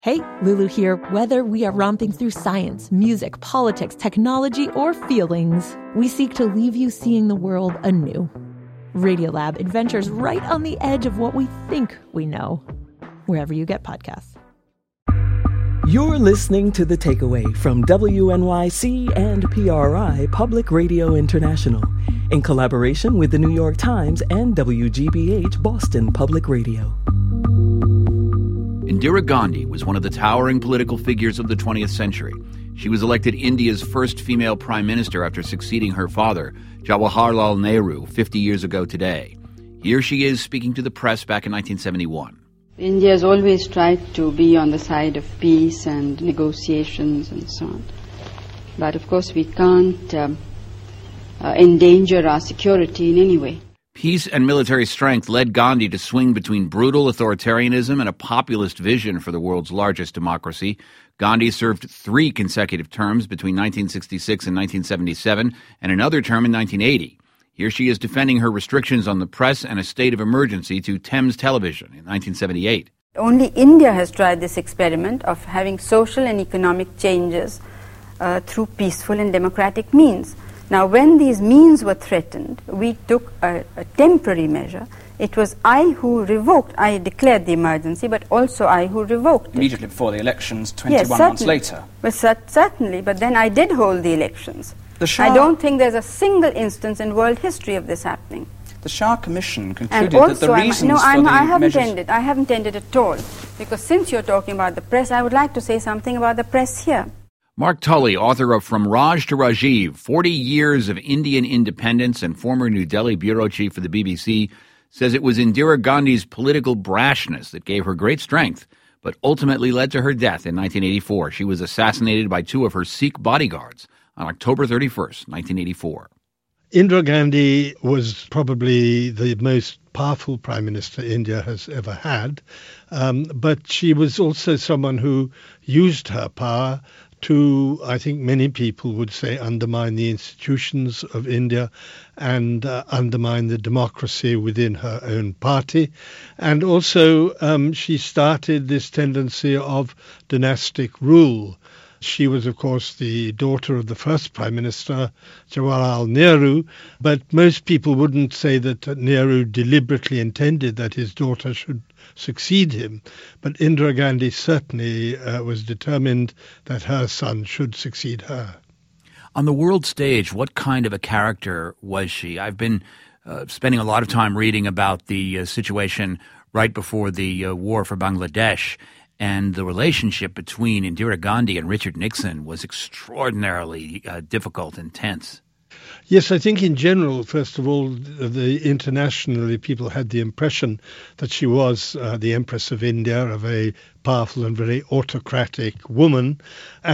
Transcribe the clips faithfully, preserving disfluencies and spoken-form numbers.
Hey, Lulu here. Whether we are romping through science, music, politics, technology, or feelings, we seek to leave you seeing the world anew. Radiolab adventures right on the edge of what we think we know, wherever you get podcasts. You're listening to The Takeaway from W N Y C and P R I Public Radio International, in collaboration with the New York Times and W G B H Boston Public Radio. Indira Gandhi was one of the towering political figures of the twentieth century. She was elected India's first female prime minister after succeeding her father, Jawaharlal Nehru, fifty years ago today. Here she is speaking to the press back in nineteen seventy-one. India has always tried to be on the side of peace and negotiations and so on. But of course we can't um, uh, endanger our security in any way. Peace and military strength led Gandhi to swing between brutal authoritarianism and a populist vision for the world's largest democracy. Gandhi served three consecutive terms between nineteen sixty-six and nineteen seventy-seven, and another term in nineteen eighty. Here she is defending her restrictions on the press and a state of emergency to Thames Television in nineteen seventy-eight. Only India has tried this experiment of having social and economic changes uh, through peaceful and democratic means. Now, when these means were threatened, we took a, a temporary measure. It was I who revoked, I declared the emergency, but also I who revoked it. Immediately before the elections, twenty-one yes, months later. Well, certainly, but then I did hold the elections. The Shah, I don't think there's a single instance in world history of this happening. The Shah Commission concluded and also that the reasons I'm, no, for I'm, the I haven't measures... ended. I haven't ended at all. Because since you're talking about the press, I would like to say something about the press here. Mark Tully, author of From Raj to Rajiv, forty years of Indian independence and former New Delhi bureau chief for the B B C, says it was Indira Gandhi's political brashness that gave her great strength, but ultimately led to her death in nineteen eighty-four. She was assassinated by two of her Sikh bodyguards on October thirty-first, nineteen eighty-four. Indira Gandhi was probably the most powerful prime minister India has ever had, um, but she was also someone who used her power to, I think many people would say, undermine the institutions of India and uh, undermine the democracy within her own party. And also um, she started this tendency of dynastic rule. She was, of course, the daughter of the first Prime Minister, Jawaharlal Nehru, but most people wouldn't say that Nehru deliberately intended that his daughter should succeed him. But Indira Gandhi certainly uh, was determined that her son should succeed her. On the world stage, what kind of a character was she? I've been uh, spending a lot of time reading about the uh, situation right before the uh, war for Bangladesh. And the relationship between Indira Gandhi and Richard Nixon was extraordinarily uh, difficult and tense. Yes, I think in general, first of all, the internationally people had the impression that she was uh, the Empress of India, a very powerful and very autocratic woman.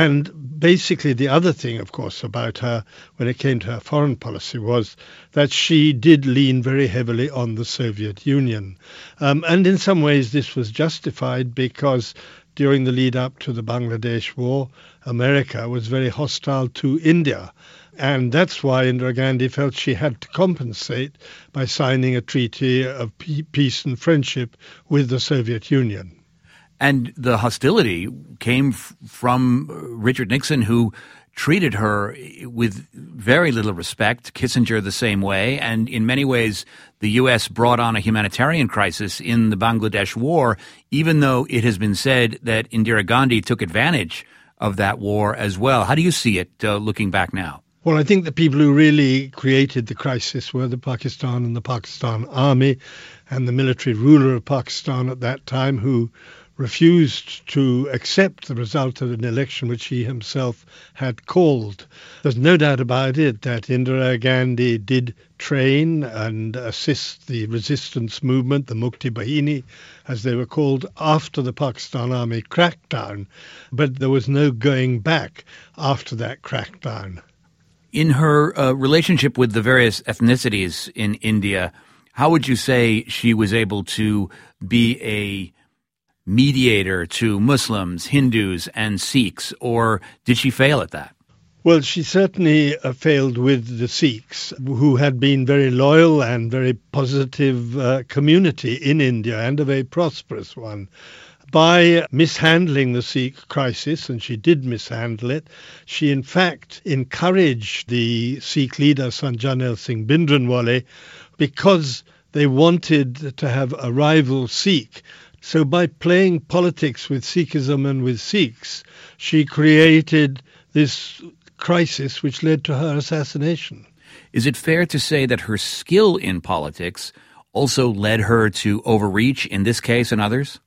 And basically the other thing, of course, about her when it came to her foreign policy was that she did lean very heavily on the Soviet Union. Um, and in some ways this was justified because during the lead up to the Bangladesh war, America was very hostile to India. And that's why Indira Gandhi felt she had to compensate by signing a treaty of peace and friendship with the Soviet Union. And the hostility came f- from Richard Nixon, who treated her with very little respect, Kissinger the same way, and in many ways the U S brought on a humanitarian crisis in the Bangladesh war, even though it has been said that Indira Gandhi took advantage of that war as well. How do you see it uh, looking back now? Well, I think the people who really created the crisis were the Pakistan and the Pakistan Army and the military ruler of Pakistan at that time, who refused to accept the result of an election which he himself had called. There's no doubt about it that Indira Gandhi did train and assist the resistance movement, the Mukti Bahini, as they were called, after the Pakistan Army crackdown. But there was no going back after that crackdown. In her uh, relationship with the various ethnicities in India, how would you say she was able to be a mediator to Muslims, Hindus, and Sikhs, or did she fail at that? Well, she certainly uh, failed with the Sikhs, who had been very loyal and very positive uh, community in India and a very prosperous one. by mishandling the Sikh crisis, and she did mishandle it. She in fact encouraged the Sikh leader Sanjanel Singh Bhindranwale because they wanted to have a rival Sikh. So by playing politics with Sikhism and with Sikhs, she created this crisis which led to her assassination. Is it fair to say that her skill in politics also led her to overreach in this case and others?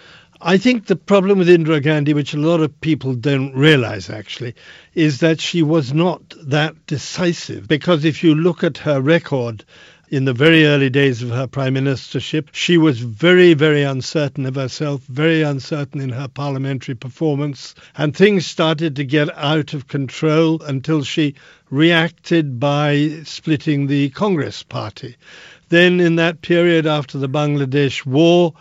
I think the problem with Indira Gandhi, which a lot of people don't realize actually, is that she was not that decisive. Because if you look at her record in the very early days of her prime ministership, she was very, very uncertain of herself, very uncertain in her parliamentary performance, and things started to get out of control until she reacted by splitting the Congress party. Then in that period after the Bangladesh war,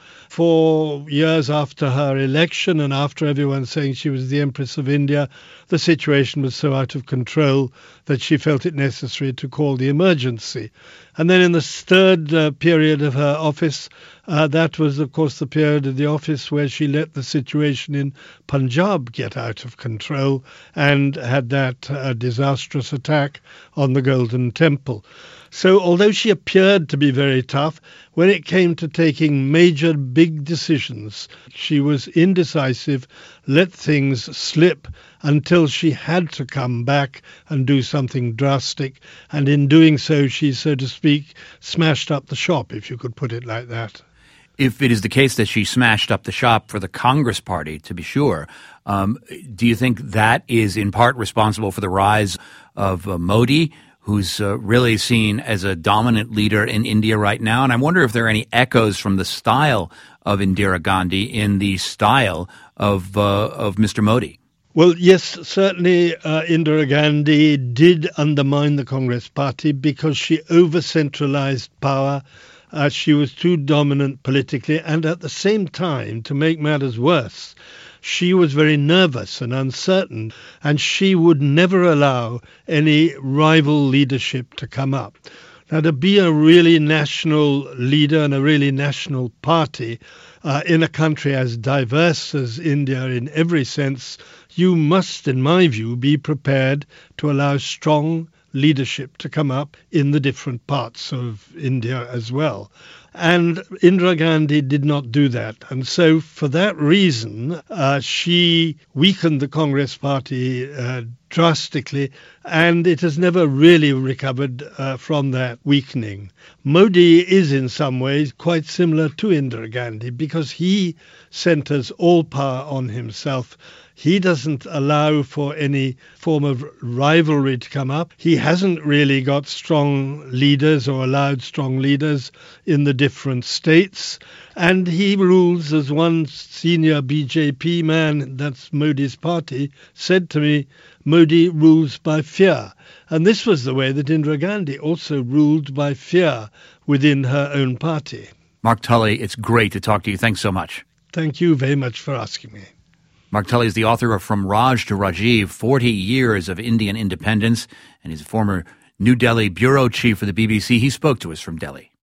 for years after her election and after everyone saying she was the Empress of India, the situation was so out of control that she felt it necessary to call the emergency. And then in the third uh, period of her office, uh, that was, of course, the period of the office where she let the situation in Punjab get out of control and had that uh, disastrous attack on the Golden Temple. So although she appeared to be very tough, when it came to taking major big decisions, she was indecisive, let things slip until she had to come back and do something drastic. And in doing so, she, so to speak, smashed up the shop, if you could put it like that. If it is the case that she smashed up the shop for the Congress party, to be sure, um, do you think that is in part responsible for the rise of uh, Modi, who's uh, really seen as a dominant leader in India right now? And I wonder if there are any echoes from the style of Indira Gandhi in the style of uh, of Mister Modi. Well, yes, certainly uh, Indira Gandhi did undermine the Congress party because she over-centralized power. Uh, she was too dominant politically, and at the same time, to make matters worse, she was very nervous and uncertain, and she would never allow any rival leadership to come up. Now, to be a really national leader and a really national party uh, in a country as diverse as India in every sense, you must, in my view, be prepared to allow strong leadership to come up in the different parts of India as well. And Indira Gandhi did not do that. And so for that reason, uh, she weakened the Congress party uh, drastically, and it has never really recovered uh, from that weakening. Modi is in some ways quite similar to Indira Gandhi because he centers all power on himself. He doesn't allow for any form of rivalry to come up. He hasn't really got strong leaders or allowed strong leaders in the different states. And he rules, as one senior B J P man, that's Modi's party, said to me, Modi rules by fear. And this was the way that Indira Gandhi also ruled by fear within her own party. Mark Tully, it's great to talk to you. Thanks so much. Thank you very much for asking me. Mark Tully is the author of From Raj to Rajiv, forty years of Indian independence, and he's a former New Delhi bureau chief for the B B C. He spoke to us from Delhi.